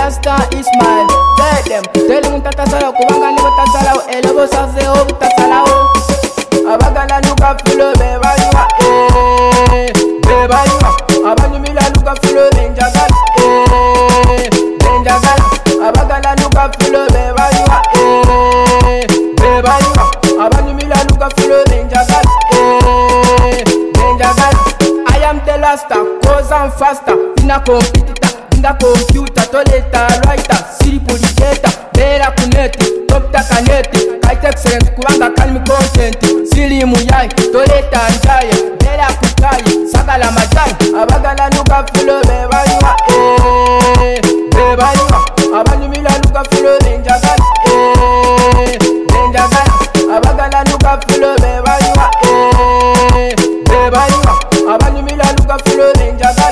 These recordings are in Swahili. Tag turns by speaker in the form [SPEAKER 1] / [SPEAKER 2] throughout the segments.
[SPEAKER 1] Rasta Ismail. Tell them tatasala kubanga nibo tasala elebo saze o tasala o. Abagala luka fulo bebaliwa bebaliwa. Abanyumila luka fulo benjagal benjagal. Abagala luka fulo bebaliwa bebaliwa. Abanyumila luka fulo benjagal benjagal. I am the Rasta, cause I'm faster. Ina competitor, ina computer, toleta writer, siri poligeta, bera kuneti, topta kaneti, kite excellent, kubanga kalmi content, siri muyai, toleta njaya, bera kukai, sagala majai. Abagala luka fulo bebaliwa bebaliwa. Abanyumila luka fulo benjagal benjagal. Abagala luka fulo bebaliwa bebaliwa. Abanyumila luka fulo benjagal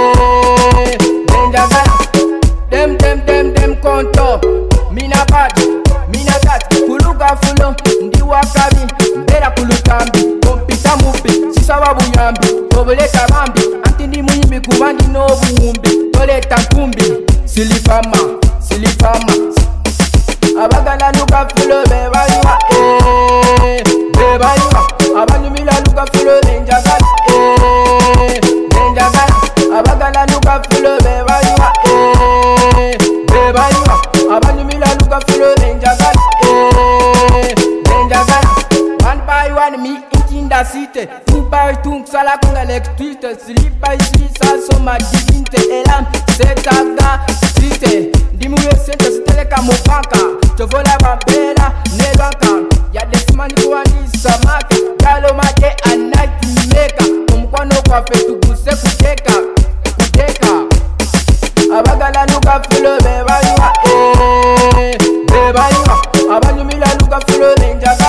[SPEAKER 1] benjagal. Dem konto mina bad mina tat kuluka fulo ndi wakabi mbera kulukambi kompita mubi sisawa buyambi tobuleta bambi anti ndi muyimbi kubandi n'obuwumbi toleta nkumbi silifama silifama. Abagala luka fulo bebaliwa bebaliwa. Abanyumila luka fulo benjagal benjagal. Abagala luka fulo bebaliwa bebaliwa. Abanyumila luka fulo benjagal benjagal. One by one me in the city, 2 by 2 sala kunga electricity, 3 by 3 sa soma divinte elam setaga city. Ndimuyo sente siteleka mubanka tovola bambera ne banka ya desimani kuwandi samaki galo maje and night maker umkwano kwa fetu guse kuteka kuteka. Abagala luka fulo bebaliwa bebaliwa. Abanyumila luka fulo benjagal